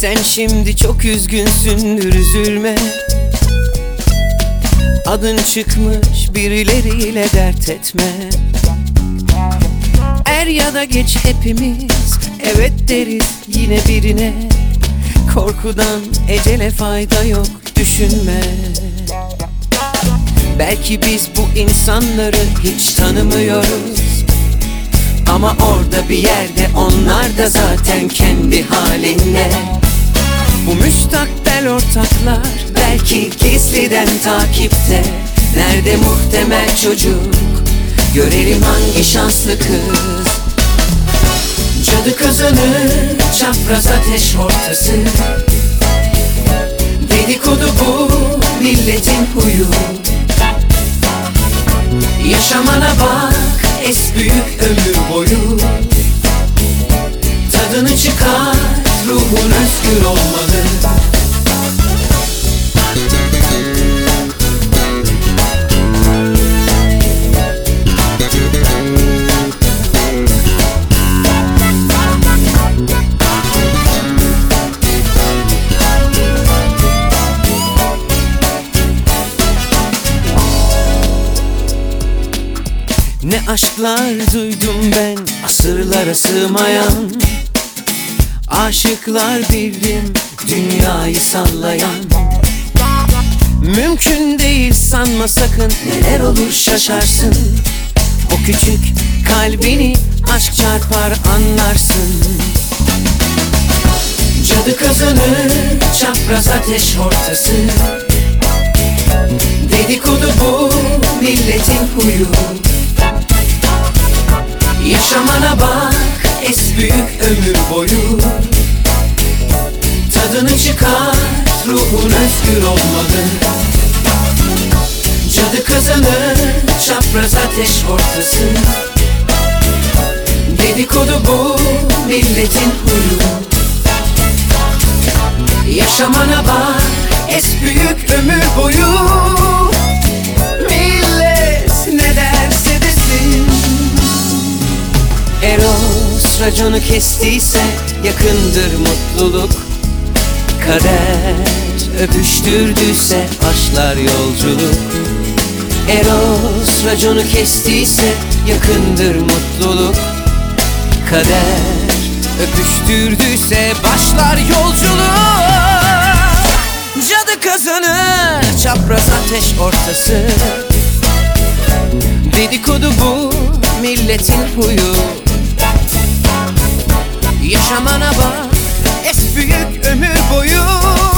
Sen şimdi çok üzgünsündür, üzülme. Adın çıkmış, birileriyle dert etme. Er ya da geç hepimiz evet deriz yine birine. Korkudan ecele fayda yok, düşünme. Belki biz bu insanları hiç tanımıyoruz, ama orada bir yerde onlar da zaten kendi halinde. Bu müstakbel ortaklar belki gizliden takipte. Nerede muhtemel çocuk? Görelim hangi şanslı kız. Cadı kazanır, çapraz ateş ortası. Dedikodu bu milletin huyu. Yaşamana bak, es büyük ömür boyu. Tadını çıkar, ruhun özgür olmalı. Ne aşklar duydum ben, asırlara sığmayan. Aşıklar bildim, dünyayı sallayan. Mümkün değil sanma sakın, neler olur şaşarsın. O küçük kalbini aşk çarpar, anlarsın. Cadı kazanır, çapraz ateş ortası. Dedikodu bu milletin huyu. Yaşamana bak, es büyük ömür boyu. Tadını çıkar, ruhun özgür olmalı. Cadı kazanır, çapraz ateş ortası. Dedikodu bu milletin huyu. Yaşamana bak, es büyük ömür boyu. Millet ne derse desin. Eros raconu kestiyse yakındır mutluluk. Kader öpüştürdüyse başlar yolculuk. Eros raconu kestiyse yakındır mutluluk. Kader öpüştürdüyse başlar yolculuk. Cadı kazanır, çapraz ateş ortası. Dedikodu bu milletin huyu. Yaşamana bak, es büyük ömür boyu.